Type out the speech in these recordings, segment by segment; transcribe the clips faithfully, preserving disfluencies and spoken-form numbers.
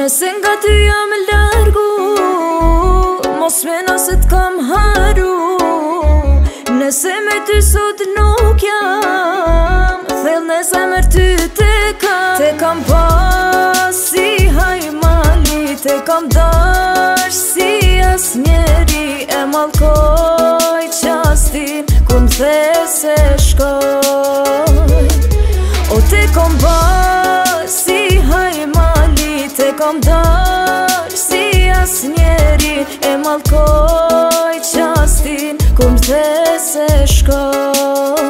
Nëse nga ty jam largu, mos meno se t'kam haru. Nëse me ty sot nuk jam, thell në zemër ty te kam. Te kam pas si hajmali, te kam dash si as njeri. E malkoj qastin, ku m'the se shkoj. O te kam pas si hajmali, te kam dash si as njeri. E malkoj qastin, ku m'the se shkoj.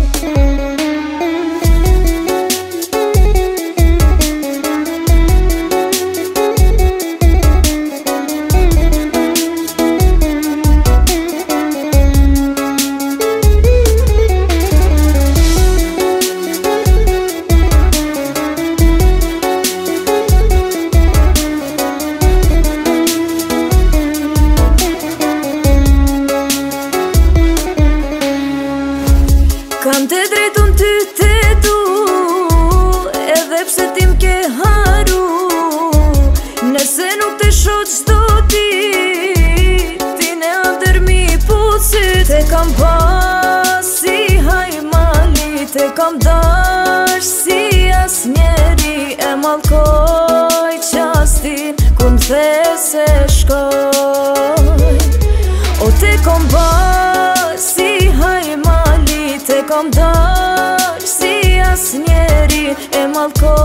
Kam të drejtun ty te du, edhe pse ti m'ke haru. Nëse nuk të shoh çdo dit, ti ne andër mi pucit. Te kam pas si hajmali, te kam dash si as njeri. E malkoj qastin, ku m'the se shkoj. O te kam pas si hajmali, te kam dash si as njeri. E malkoj